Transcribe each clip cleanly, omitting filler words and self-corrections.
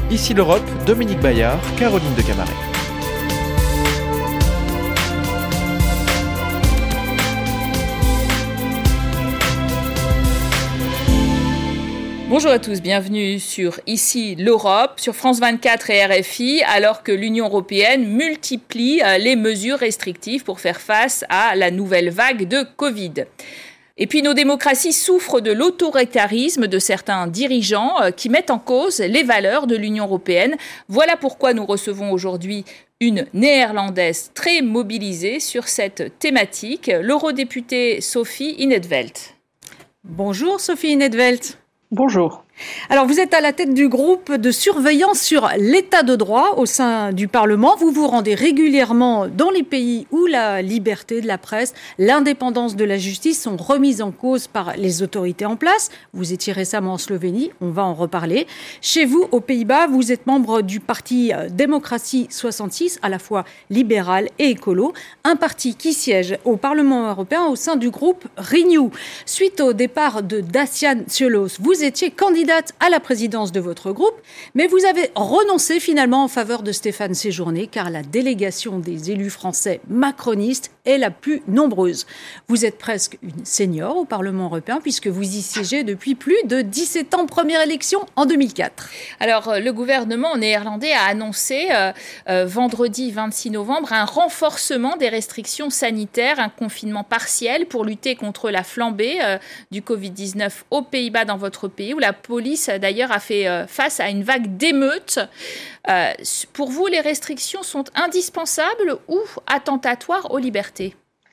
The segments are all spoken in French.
Ici l'Europe, Dominique Bayard, Caroline de Camaret. Bonjour à tous, bienvenue sur Ici l'Europe, sur France 24 et RFI, alors que l'Union européenne multiplie les mesures restrictives pour faire face à la nouvelle vague de Covid. Et puis nos démocraties souffrent de l'autoritarisme de certains dirigeants qui mettent en cause les valeurs de l'Union européenne. Voilà pourquoi nous recevons aujourd'hui une néerlandaise très mobilisée sur cette thématique, l'eurodéputée Sophie In 't Veld. Bonjour Sophie In 't Veld. Bonjour. Alors, vous êtes à la tête du groupe de surveillance sur l'état de droit au sein du Parlement. Vous vous rendez régulièrement dans les pays où la liberté de la presse, l'indépendance de la justice sont remises en cause par les autorités en place. Vous étiez récemment en Slovénie, on va en reparler. Chez vous, aux Pays-Bas, vous êtes membre du parti Démocratie 66, à la fois libéral et écolo, un parti qui siège au Parlement européen au sein du groupe Renew. Suite au départ de Dacian Cioloș, vous étiez candidate à la présidence de votre groupe, mais vous avez renoncé finalement en faveur de Stéphane Séjourné, car la délégation des élus français macronistes est la plus nombreuse. Vous êtes presque une senior au Parlement européen, puisque vous y siégez depuis plus de 17 ans, première élection en 2004. Alors, le gouvernement néerlandais a annoncé vendredi 26 novembre un renforcement des restrictions sanitaires, un confinement partiel pour lutter contre la flambée du Covid-19 aux Pays-Bas, dans votre pays, où la police d'ailleurs a fait face à une vague d'émeutes. Pour vous, les restrictions sont indispensables ou attentatoires aux libertés ?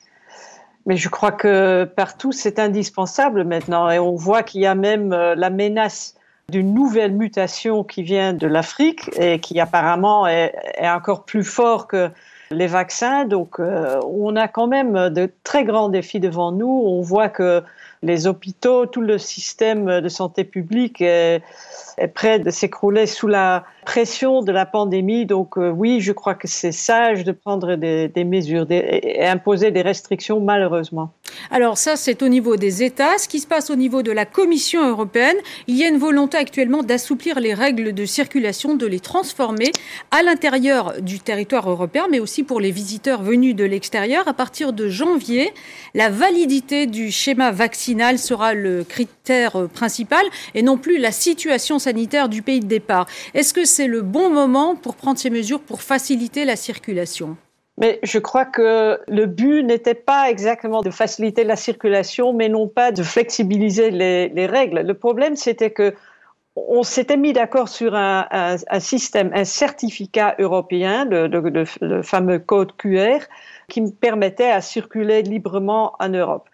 Mais je crois que partout c'est indispensable maintenant, et on voit qu'il y a même la menace d'une nouvelle mutation qui vient de l'Afrique et qui apparemment est encore plus fort que les vaccins. Donc on a quand même de très grands défis devant nous. On voit que les hôpitaux, tout le système de santé publique est prêt de s'écrouler sous la pression de la pandémie. Donc oui, je crois que c'est sage de prendre des mesures et imposer des restrictions, malheureusement. Alors ça, c'est au niveau des États. Ce qui se passe au niveau de la Commission européenne, il y a une volonté actuellement d'assouplir les règles de circulation, de les transformer à l'intérieur du territoire européen, mais aussi pour les visiteurs venus de l'extérieur. À partir de janvier, la validité du schéma vaccinal sera le critère principal et non plus la situation sanitaire du pays de départ. Est-ce que c'est le bon moment pour prendre ces mesures pour faciliter la circulation ? Mais je crois que le but n'était pas exactement de faciliter la circulation, mais non pas de flexibiliser les règles. Le problème, c'était que on s'était mis d'accord sur un système, un certificat européen, le fameux code QR, qui me permettait à circuler librement en Europe.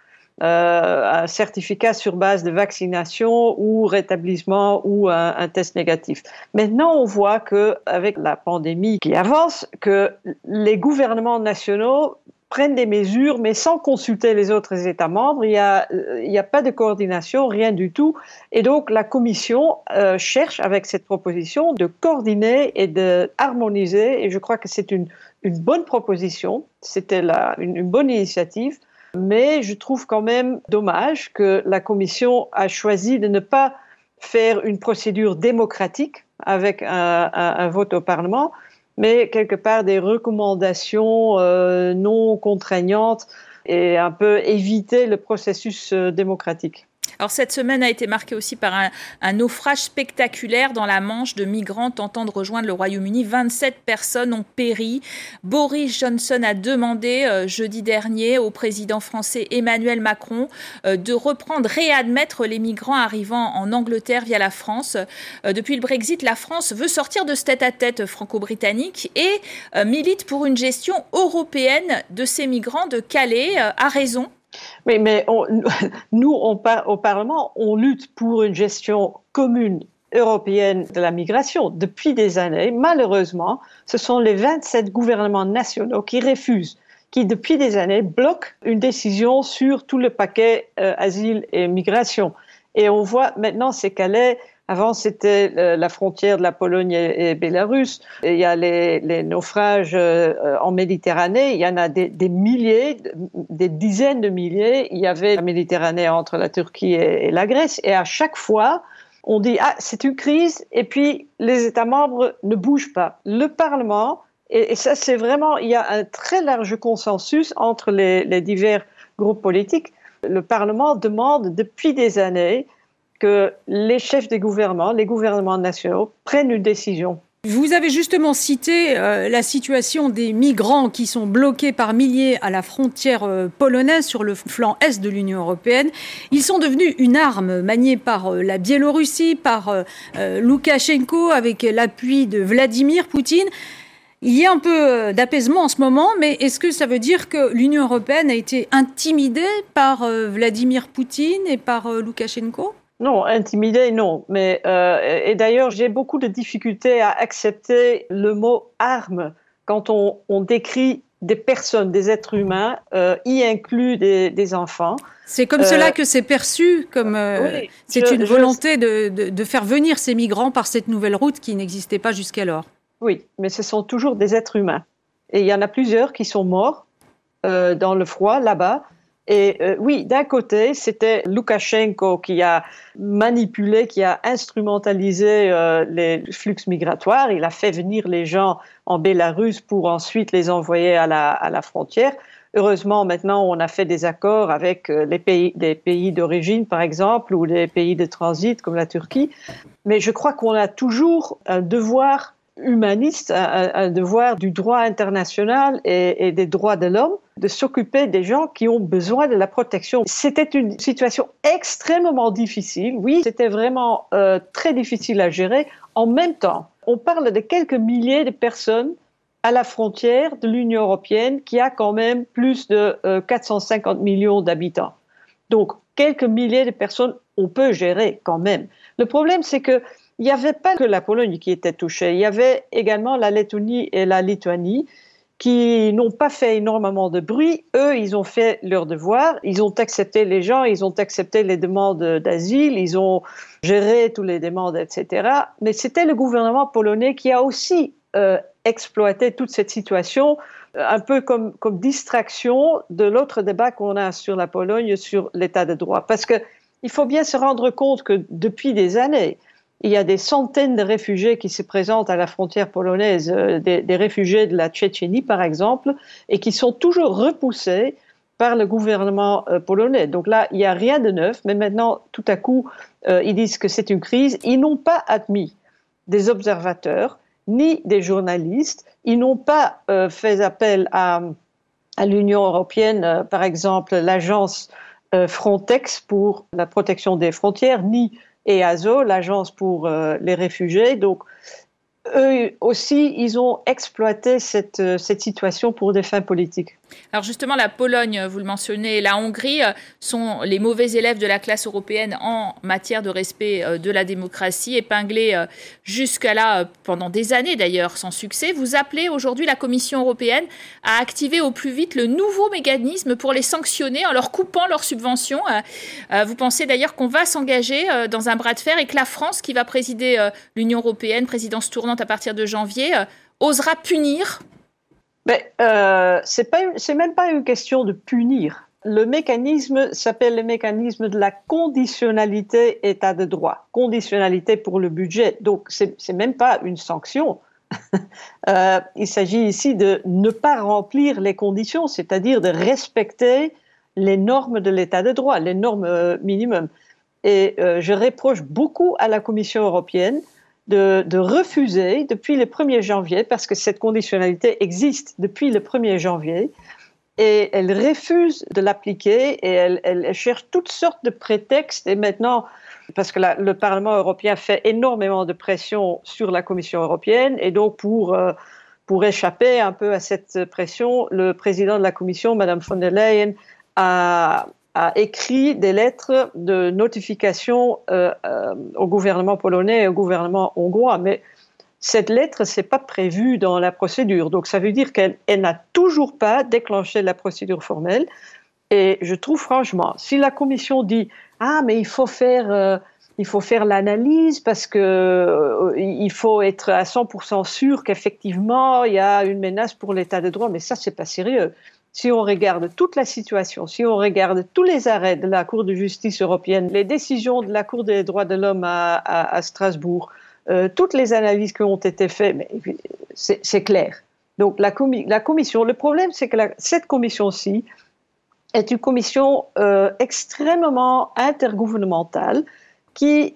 Un certificat sur base de vaccination ou rétablissement ou un test négatif. Maintenant, on voit qu'avec la pandémie qui avance, que les gouvernements nationaux prennent des mesures, mais sans consulter les autres États membres. Il y a pas de coordination, rien du tout. Et donc, la Commission cherche, avec cette proposition, de coordonner et de harmoniser. Et je crois que c'est une bonne proposition. C'était une bonne initiative. Mais je trouve quand même dommage que la Commission a choisi de ne pas faire une procédure démocratique avec un vote au Parlement, mais quelque part des recommandations non contraignantes et un peu éviter le processus démocratique. Alors cette semaine a été marquée aussi par un naufrage spectaculaire dans la Manche de migrants tentant de rejoindre le Royaume-Uni. 27 personnes ont péri. Boris Johnson a demandé jeudi dernier au président français Emmanuel Macron de réadmettre les migrants arrivant en Angleterre via la France. Depuis le Brexit, la France veut sortir de ce tête-à-tête franco-britannique et milite pour une gestion européenne de ces migrants de Calais. A raison. Oui, mais nous, au Parlement, on lutte pour une gestion commune européenne de la migration depuis des années. Malheureusement, ce sont les 27 gouvernements nationaux qui refusent, qui depuis des années bloquent une décision sur tout le paquet asile et migration. Et on voit maintenant ces Calais. Avant, c'était la frontière de la Pologne et Bélarus. Il y a les naufrages en Méditerranée. Il y en a des milliers, des dizaines de milliers. Il y avait la Méditerranée entre la Turquie et la Grèce. Et à chaque fois, On dit, c'est une crise, et puis les États membres ne bougent pas. Le Parlement, et ça c'est vraiment, il y a un très large consensus entre les divers groupes politiques. Le Parlement demande depuis des années que les chefs des gouvernements, les gouvernements nationaux, prennent une décision. Vous avez justement cité la situation des migrants qui sont bloqués par milliers à la frontière polonaise sur le flanc est de l'Union européenne. Ils sont devenus une arme maniée par la Biélorussie, par Loukachenko avec l'appui de Vladimir Poutine. Il y a un peu d'apaisement en ce moment, mais est-ce que ça veut dire que l'Union européenne a été intimidée par Vladimir Poutine et par Loukachenko ? Non, intimidé, non. Mais, et d'ailleurs, j'ai beaucoup de difficultés à accepter le mot « arme » quand on décrit des personnes, des êtres humains, y inclus des enfants. C'est comme cela que c'est perçu, comme oui, c'est une volonté de faire venir ces migrants par cette nouvelle route qui n'existait pas jusqu'alors. Oui, mais ce sont toujours des êtres humains. Et il y en a plusieurs qui sont morts dans le froid, là-bas. Et oui, d'un côté, c'était Loukachenko qui a manipulé, qui a instrumentalisé les flux migratoires. Il a fait venir les gens en Bélarus pour ensuite les envoyer à la frontière. Heureusement, maintenant, on a fait des accords avec des pays d'origine, par exemple, ou des pays de transit, comme la Turquie. Mais je crois qu'on a toujours un devoir humaniste, un devoir du droit international et des droits de l'homme, de s'occuper des gens qui ont besoin de la protection. C'était une situation extrêmement difficile. Oui, c'était vraiment très difficile à gérer. En même temps, on parle de quelques milliers de personnes à la frontière de l'Union européenne qui a quand même plus de 450 millions d'habitants. Donc, quelques milliers de personnes, on peut gérer quand même. Le problème, c'est que il n'y avait pas que la Pologne qui était touchée. Il y avait également la Lettonie et la Lituanie qui n'ont pas fait énormément de bruit. Eux, ils ont fait leur devoir. Ils ont accepté les gens, ils ont accepté les demandes d'asile, ils ont géré toutes les demandes, etc. Mais c'était le gouvernement polonais qui a aussi exploité toute cette situation un peu comme distraction de l'autre débat qu'on a sur la Pologne, sur l'état de droit. Parce qu'il faut bien se rendre compte que depuis des années, il y a des centaines de réfugiés qui se présentent à la frontière polonaise, des réfugiés de la Tchétchénie par exemple, et qui sont toujours repoussés par le gouvernement polonais. Donc là, il n'y a rien de neuf, mais maintenant, tout à coup, ils disent que c'est une crise. Ils n'ont pas admis des observateurs, ni des journalistes. Ils n'ont pas fait appel à l'Union européenne, par exemple, l'agence Frontex pour la protection des frontières, ni EASO, l'agence pour les réfugiés. Donc, eux aussi, ils ont exploité cette situation pour des fins politiques. Alors justement, la Pologne, vous le mentionnez, et la Hongrie sont les mauvais élèves de la classe européenne en matière de respect de la démocratie, épinglés jusqu'à là pendant des années d'ailleurs, sans succès. Vous appelez aujourd'hui la Commission européenne à activer au plus vite le nouveau mécanisme pour les sanctionner en leur coupant leurs subventions. Vous pensez d'ailleurs qu'on va s'engager dans un bras de fer et que la France, qui va présider l'Union européenne, présidence tournante à partir de janvier, osera punir ? Mais c'est même pas une question de punir. Le mécanisme s'appelle le mécanisme de la conditionnalité état de droit. Conditionnalité pour le budget. Donc, c'est même pas une sanction. Il s'agit ici de ne pas remplir les conditions, c'est-à-dire de respecter les normes de l'état de droit, les normes minimum. Et je reproche beaucoup à la Commission européenne de refuser depuis le 1er janvier, parce que cette conditionnalité existe depuis le 1er janvier, et elle refuse de l'appliquer et elle cherche toutes sortes de prétextes. Et maintenant, parce que le Parlement européen fait énormément de pression sur la Commission européenne, et donc pour échapper un peu à cette pression, le président de la Commission, Mme von der Leyen, a écrit des lettres de notification au gouvernement polonais et au gouvernement hongrois. Mais cette lettre, ce n'est pas prévu dans la procédure. Donc, ça veut dire qu'elle n'a toujours pas déclenché la procédure formelle. Et je trouve franchement, si la Commission dit « Ah, mais il faut faire l'analyse parce qu'il faut être à 100% sûr qu'effectivement, il y a une menace pour l'état de droit », mais ça, ce n'est pas sérieux. si on regarde toute la situation, si on regarde tous les arrêts de la Cour de justice européenne, les décisions de la Cour des droits de l'homme à Strasbourg, toutes les analyses qui ont été faites, mais c'est clair. Donc la commission, le problème c'est que cette commission-ci est une commission extrêmement intergouvernementale qui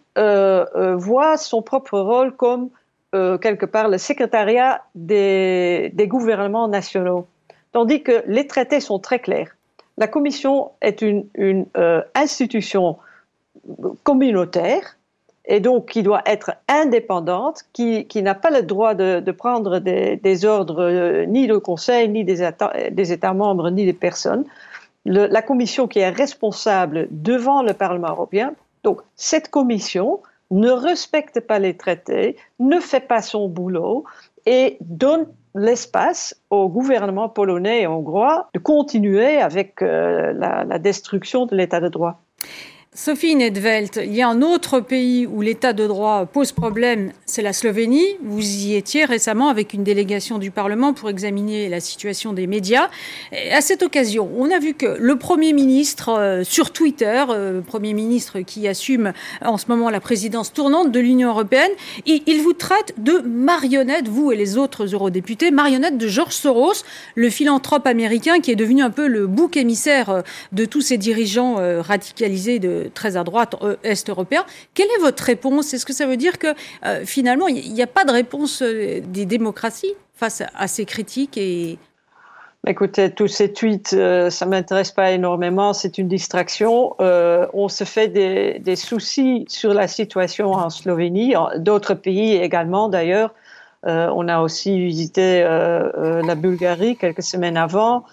voit son propre rôle comme quelque part le secrétariat des gouvernements nationaux. Tandis que les traités sont très clairs. La Commission est une institution communautaire et donc qui doit être indépendante, qui n'a pas le droit de prendre des ordres ni du Conseil, ni des États membres, ni des personnes. La Commission qui est responsable devant le Parlement européen. Donc cette Commission ne respecte pas les traités, ne fait pas son boulot et donne l'espace au gouvernement polonais et hongrois de continuer avec la destruction de l'état de droit. Sophie Nedvelt, il y a un autre pays où l'état de droit pose problème, c'est la Slovénie. Vous y étiez récemment avec une délégation du Parlement pour examiner la situation des médias. Et à cette occasion, on a vu que le Premier ministre, sur Twitter, Premier ministre qui assume en ce moment la présidence tournante de l'Union européenne, il vous traite de marionnette, vous et les autres eurodéputés, marionnette de George Soros, le philanthrope américain qui est devenu un peu le bouc émissaire de tous ces dirigeants radicalisés très à droite est européen. Quelle est votre réponse? Est-ce que ça veut dire que finalement, il n'y a pas de réponse des démocraties face à ces critiques Écoutez, tous ces tweets, ça ne m'intéresse pas énormément, c'est une distraction. On se fait des soucis sur la situation en Slovénie, d'autres pays également d'ailleurs. On a aussi visité la Bulgarie quelques semaines avant.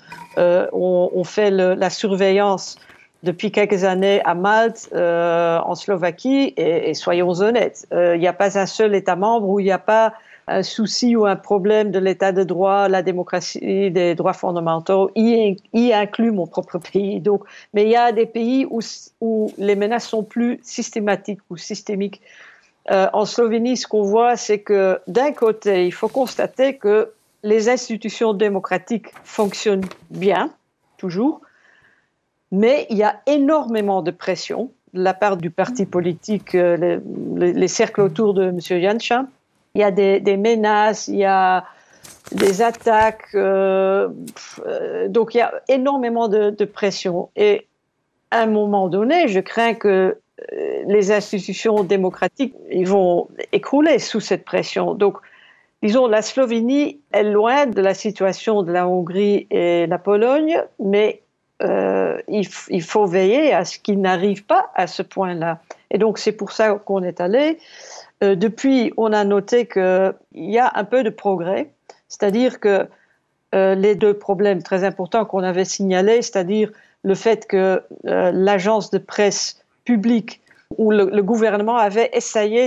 On fait la surveillance depuis quelques années à Malte, en Slovaquie, et soyons honnêtes, il n'y a pas un seul État membre où il n'y a pas un souci ou un problème de l'état de droit, la démocratie, des droits fondamentaux, y inclut mon propre pays. Donc, mais il y a des pays où les menaces sont plus systématiques ou systémiques. En Slovénie, ce qu'on voit, c'est que d'un côté, il faut constater que les institutions démocratiques fonctionnent bien, toujours, mais il y a énormément de pression de la part du parti politique, les cercles autour de M. Janša. Il y a des menaces, il y a des attaques, donc il y a énormément de pression. Et à un moment donné, je crains que les institutions démocratiques ils vont écrouler sous cette pression. Donc, disons, la Slovénie est loin de la situation de la Hongrie et la Pologne, mais il faut veiller à ce qu'il n'arrive pas à ce point-là. Et donc, c'est pour ça qu'on est allé. Depuis, on a noté qu'il y a un peu de progrès, c'est-à-dire que les deux problèmes très importants qu'on avait signalés, c'est-à-dire le fait que l'agence de presse publique où le gouvernement avait essayé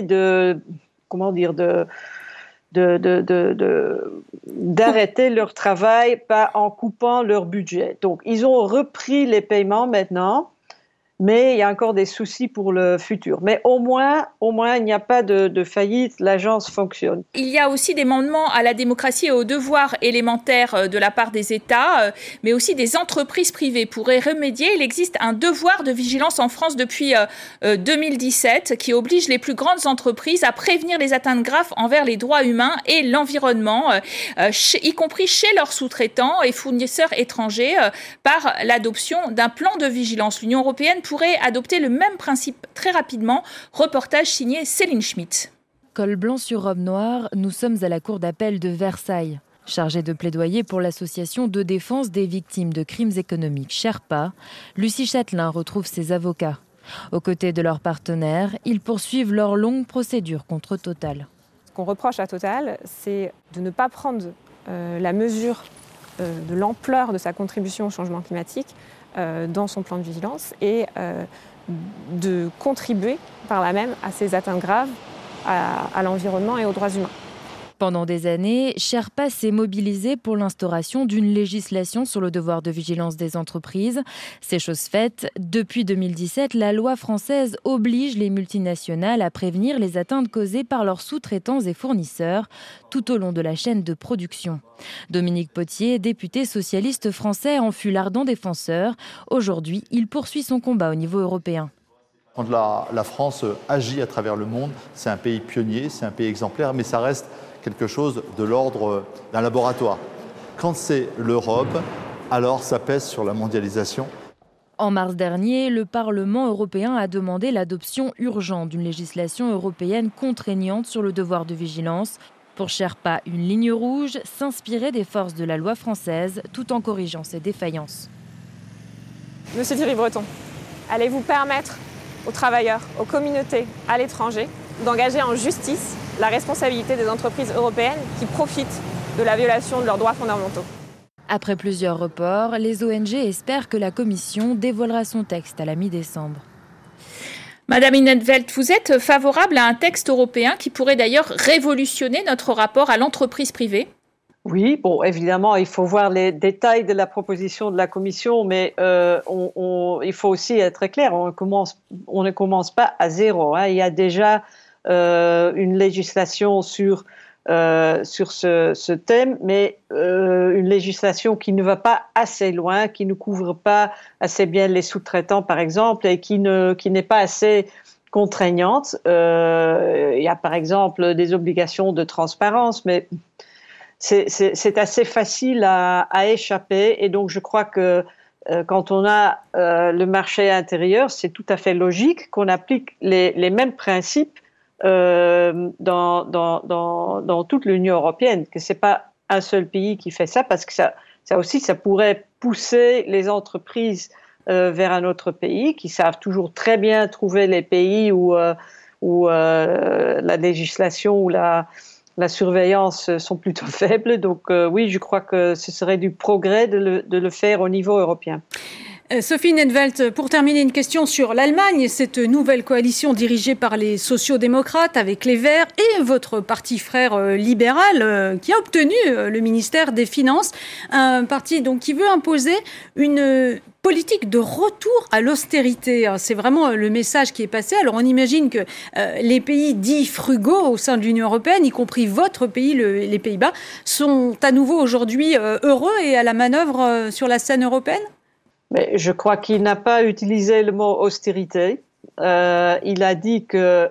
d'arrêter leur travail en coupant leur budget. Donc, ils ont repris les paiements maintenant, mais il y a encore des soucis pour le futur. Mais au moins il n'y a pas de faillite, l'agence fonctionne. Il y a aussi des mandements à la démocratie et aux devoirs élémentaires de la part des États, mais aussi des entreprises privées. Pour y remédier, il existe un devoir de vigilance en France depuis 2017 qui oblige les plus grandes entreprises à prévenir les atteintes graves envers les droits humains et l'environnement, y compris chez leurs sous-traitants et fournisseurs étrangers, par l'adoption d'un plan de vigilance. L'Union européenne pourrait adopter le même principe très rapidement. Reportage signé Céline Schmitt. Col blanc sur robe noire, nous sommes à la cour d'appel de Versailles. Chargée de plaidoyer pour l'association de défense des victimes de crimes économiques Sherpa, Lucie Châtelain retrouve ses avocats. Aux côtés de leurs partenaires, ils poursuivent leur longue procédure contre Total. Ce qu'on reproche à Total, c'est de ne pas prendre la mesure de l'ampleur de sa contribution au changement climatique dans son plan de vigilance et de contribuer par là même à ces atteintes graves à l'environnement et aux droits humains. Pendant des années, Sherpa s'est mobilisé pour l'instauration d'une législation sur le devoir de vigilance des entreprises. C'est chose faite. Depuis 2017, la loi française oblige les multinationales à prévenir les atteintes causées par leurs sous-traitants et fournisseurs tout au long de la chaîne de production. Dominique Potier, député socialiste français, en fut l'ardent défenseur. Aujourd'hui, il poursuit son combat au niveau européen. Quand la France agit à travers le monde, c'est un pays pionnier, c'est un pays exemplaire, mais ça reste quelque chose de l'ordre d'un laboratoire. Quand c'est l'Europe, alors ça pèse sur la mondialisation. En mars dernier, le Parlement européen a demandé l'adoption urgente d'une législation européenne contraignante sur le devoir de vigilance. Pour Sherpa, une ligne rouge, s'inspirer des forces de la loi française tout en corrigeant ses défaillances. Monsieur Thierry Breton, allez-vous permettre aux travailleurs, aux communautés à l'étranger d'engager en justice la responsabilité des entreprises européennes qui profitent de la violation de leurs droits fondamentaux? Après plusieurs reports, les ONG espèrent que la Commission dévoilera son texte à la mi-décembre. Madame In 't Veld, vous êtes favorable à un texte européen qui pourrait d'ailleurs révolutionner notre rapport à l'entreprise privée? Oui, bon, évidemment, il faut voir les détails de la proposition de la Commission, mais il faut aussi être clair, on ne commence pas à zéro. Il y a déjà une législation sur ce thème, mais une législation qui ne va pas assez loin, qui ne couvre pas assez bien les sous-traitants, par exemple, et qui n'est pas assez contraignante. Il y a, par exemple, des obligations de transparence, mais c'est assez facile à échapper. Et donc, je crois que quand on a le marché intérieur, c'est tout à fait logique qu'on applique les mêmes principes dans toute l'Union européenne, que c'est pas un seul pays qui fait ça, parce que ça pourrait pousser les entreprises vers un autre pays, qui savent toujours très bien trouver les pays où la législation ou la surveillance sont plutôt faibles. Donc oui, je crois que ce serait du progrès de le faire au niveau européen. Sophie In 't Veld, pour terminer, une question sur l'Allemagne, cette nouvelle coalition dirigée par les sociaux-démocrates avec les Verts et votre parti frère libéral qui a obtenu le ministère des Finances, un parti donc qui veut imposer une politique de retour à l'austérité. C'est vraiment le message qui est passé. Alors on imagine que les pays dits frugaux au sein de l'Union européenne, y compris votre pays, les Pays-Bas, sont à nouveau aujourd'hui heureux et à la manœuvre sur la scène européenne? Mais je crois qu'il n'a pas utilisé le mot austérité. Il a dit que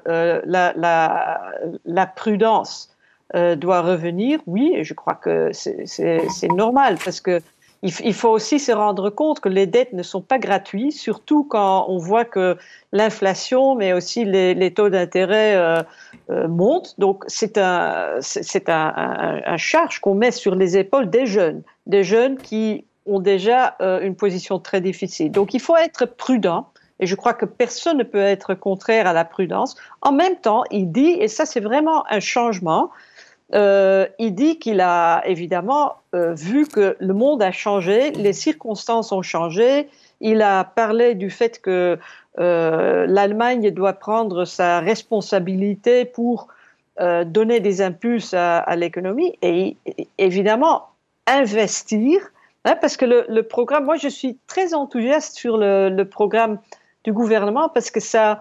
la prudence doit revenir. Oui, et je crois que c'est normal, parce que il faut aussi se rendre compte que les dettes ne sont pas gratuites, surtout quand on voit que l'inflation, mais aussi les taux d'intérêt montent. Donc c'est un charge qu'on met sur les épaules des jeunes qui ont déjà une position très difficile. Donc il faut être prudent, et je crois que personne ne peut être contraire à la prudence. En même temps, il dit, et ça c'est vraiment un changement, il dit qu'il a évidemment vu que le monde a changé, les circonstances ont changé. Il a parlé du fait que l'Allemagne doit prendre sa responsabilité pour donner des impulses à l'économie et évidemment investir. Parce que le programme, moi je suis très enthousiaste sur le programme du gouvernement, parce que ça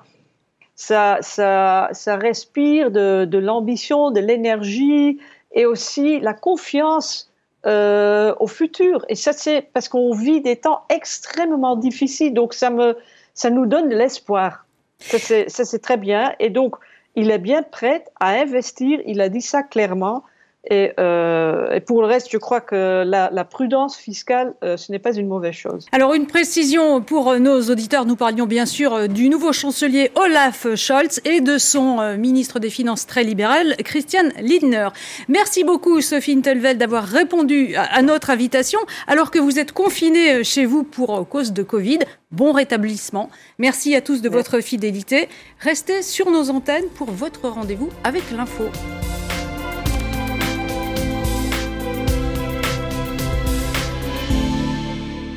respire de l'ambition, de l'énergie et aussi la confiance au futur. Et ça, c'est parce qu'on vit des temps extrêmement difficiles, donc ça nous donne de l'espoir. Ça c'est très bien. Et donc il est bien prêt à investir, il a dit ça clairement. Et pour le reste, je crois que la prudence fiscale, ce n'est pas une mauvaise chose. Alors, une précision pour nos auditeurs. Nous parlions bien sûr du nouveau chancelier Olaf Scholz et de son ministre des Finances très libéral, Christian Lindner. Merci beaucoup, Sophie In 't Veld, d'avoir répondu à notre invitation, alors que vous êtes confinés chez vous pour cause de Covid. Bon rétablissement. Merci à tous de votre fidélité. Restez sur nos antennes pour votre rendez-vous avec l'info.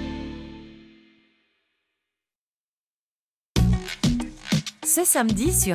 Ce samedi sur